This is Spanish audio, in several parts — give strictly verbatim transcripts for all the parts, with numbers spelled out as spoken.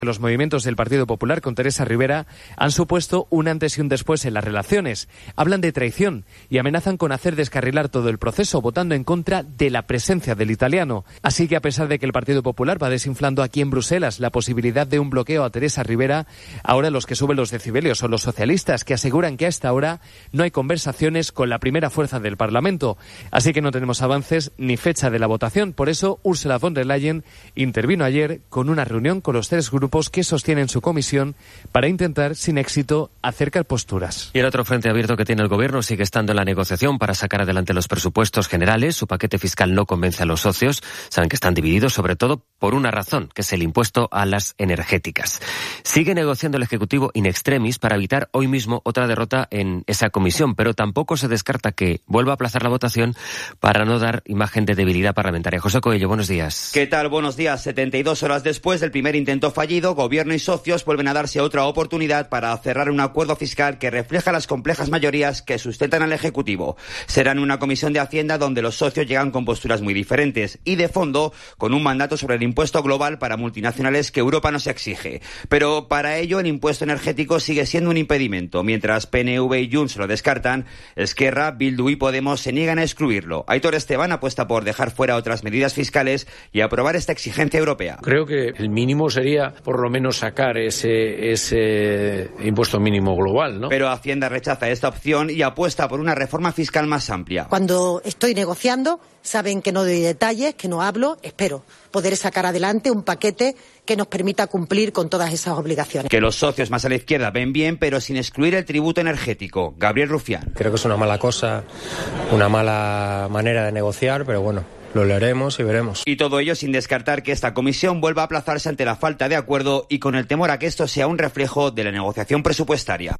Los movimientos del Partido Popular con Teresa Rivera han supuesto un antes y un después en las relaciones. Hablan de traición y amenazan con hacer descarrilar todo el proceso, votando en contra de la presencia del italiano. Así que a pesar de que el Partido Popular va desinflando aquí en Bruselas la posibilidad de un bloqueo a Teresa Rivera, ahora los que suben los decibelios son los socialistas, que aseguran que a esta hora no hay conversaciones con la primera fuerza del Parlamento. Así que no tenemos avances ni fecha de la votación. Por eso Ursula von der Leyen intervino ayer con una reunión con los tres grupos que sostienen su comisión para intentar, sin éxito, acercar posturas. Y el otro frente abierto que tiene el Gobierno sigue estando en la negociación para sacar adelante los presupuestos generales. Su paquete fiscal no convence a los socios. Saben que están divididos, sobre todo por una razón, que es el impuesto a las energéticas. Sigue negociando el Ejecutivo in extremis para evitar hoy mismo otra derrota en esa comisión, pero tampoco se descarta que vuelva a aplazar la votación para no dar imagen de debilidad parlamentaria. José Coello, buenos días. ¿Qué tal? Buenos días. setenta y dos horas después del primer intento fallido, Gobierno y socios vuelven a darse otra oportunidad para cerrar un acuerdo fiscal que refleja las complejas mayorías que sustentan al Ejecutivo. Será en una comisión de Hacienda donde los socios llegan con posturas muy diferentes y de fondo con un mandato sobre el impuesto global para multinacionales que Europa nos exige. Pero para ello el impuesto energético sigue siendo un impedimento. Mientras P N V y Junts lo descartan, Esquerra, Bildu y Podemos se niegan a excluirlo. Aitor Esteban apuesta por dejar fuera otras medidas fiscales y aprobar esta exigencia europea. Creo que el mínimo sería por lo menos sacar ese, ese impuesto mínimo global, ¿no? Pero Hacienda rechaza esta opción y apuesta por una reforma fiscal más amplia. Cuando estoy negociando, saben que no doy detalles, que no hablo, espero poder sacar adelante un paquete que nos permita cumplir con todas esas obligaciones. Que los socios más a la izquierda ven bien, pero sin excluir el tributo energético. Gabriel Rufián. Creo que es una mala cosa, una mala manera de negociar, pero bueno, lo leeremos y veremos. Y todo ello sin descartar que esta comisión vuelva a aplazarse ante la falta de acuerdo y con el temor a que esto sea un reflejo de la negociación presupuestaria.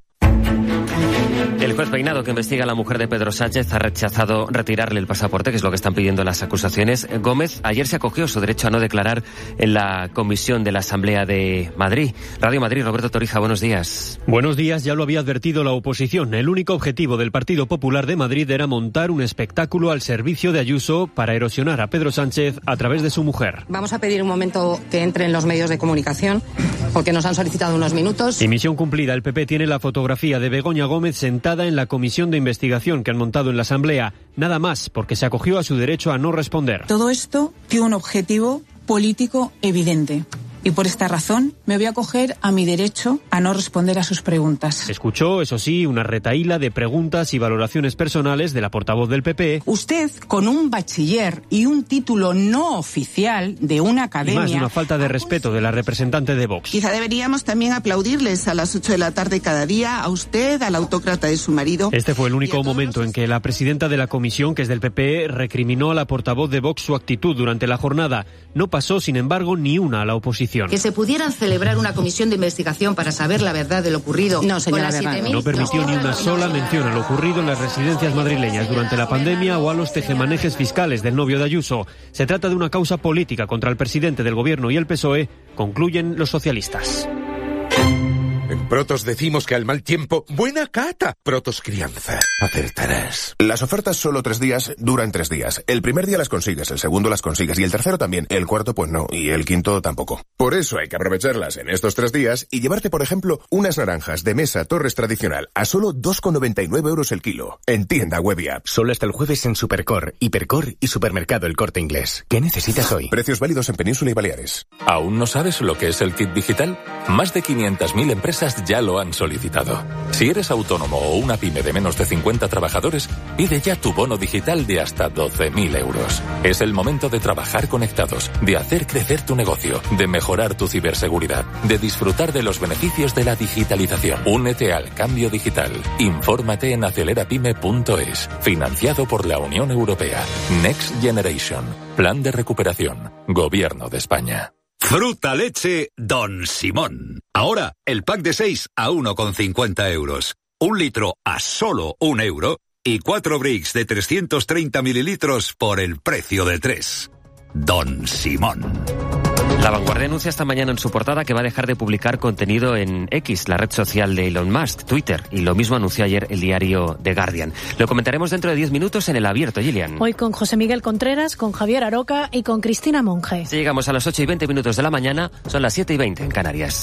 El juez Peinado, que investiga a la mujer de Pedro Sánchez, ha rechazado retirarle el pasaporte, que es lo que están pidiendo las acusaciones. Gómez ayer se acogió su derecho a no declarar en la comisión de la Asamblea de Madrid. Radio Madrid, Roberto Torija, buenos días. Buenos días, ya lo había advertido la oposición. El único objetivo del Partido Popular de Madrid era montar un espectáculo al servicio de Ayuso para erosionar a Pedro Sánchez a través de su mujer. Vamos a pedir un momento que entren los medios de comunicación, porque nos han solicitado unos minutos. Y misión cumplida, el P P tiene la fotografía de Begoña Gómez sentada en la comisión de investigación que han montado en la Asamblea. Nada más, porque se acogió a su derecho a no responder. Todo esto tiene un objetivo político evidente. Y por esta razón me voy a acoger a mi derecho a no responder a sus preguntas. Escuchó, eso sí, una retahíla de preguntas y valoraciones personales de la portavoz del P P. Usted, con un bachiller y un título no oficial de una academia... Y más de una falta de respeto de la representante de Vox. Quizá deberíamos también aplaudirles a las ocho de la tarde cada día, a usted, al autócrata de su marido. Este fue el único momento en que la presidenta de la comisión, que es del P P, recriminó a la portavoz de Vox su actitud durante la jornada. No pasó, sin embargo, ni una a la oposición. Que se pudieran celebrar una comisión de investigación para saber la verdad de lo ocurrido. No, señora Bernal. No permitió ni una sola mención a lo ocurrido en las residencias madrileñas durante la pandemia o a los tejemanejes fiscales del novio de Ayuso. Se trata de una causa política contra el presidente del Gobierno y el P S O E, concluyen los socialistas. En Protos decimos que al mal tiempo, buena cata. Protos Crianza, acertarás. Las ofertas solo tres días duran tres días. El primer día las consigues, el segundo las consigues y el tercero también. El cuarto pues no y el quinto tampoco. Por eso hay que aprovecharlas en estos tres días y llevarte, por ejemplo, unas naranjas de mesa Torres tradicional a solo dos con noventa y nueve euros el kilo. En tienda web y app. Solo hasta el jueves en Supercor, Hipercor y Supermercado El Corte Inglés. ¿Qué necesitas hoy? Precios válidos en Península y Baleares. ¿Aún no sabes lo que es el kit digital? Más de quinientas mil empresas ya lo han solicitado. Si eres autónomo o una pyme de menos de cincuenta trabajadores, pide ya tu bono digital de hasta doce mil euros. Es el momento de trabajar conectados, de hacer crecer tu negocio, de mejorar tu ciberseguridad, de disfrutar de los beneficios de la digitalización. Únete al cambio digital. Infórmate en acelerapyme punto es. Financiado por la Unión Europea. Next Generation. Plan de recuperación. Gobierno de España. Fruta leche Don Simón. Ahora, el pack de seis a uno con cincuenta euros. Un litro a solo un euro. Y cuatro bricks de trescientos treinta mililitros por el precio de tres. Don Simón. La Vanguardia anuncia esta mañana en su portada que va a dejar de publicar contenido en X, la red social de Elon Musk, Twitter, y lo mismo anunció ayer el diario The Guardian. Lo comentaremos dentro de diez minutos en El Abierto, Gillian. Hoy con José Miguel Contreras, con Javier Aroca y con Cristina Monge. Si llegamos a las ocho y veinte minutos de la mañana, son las siete y veinte en Canarias.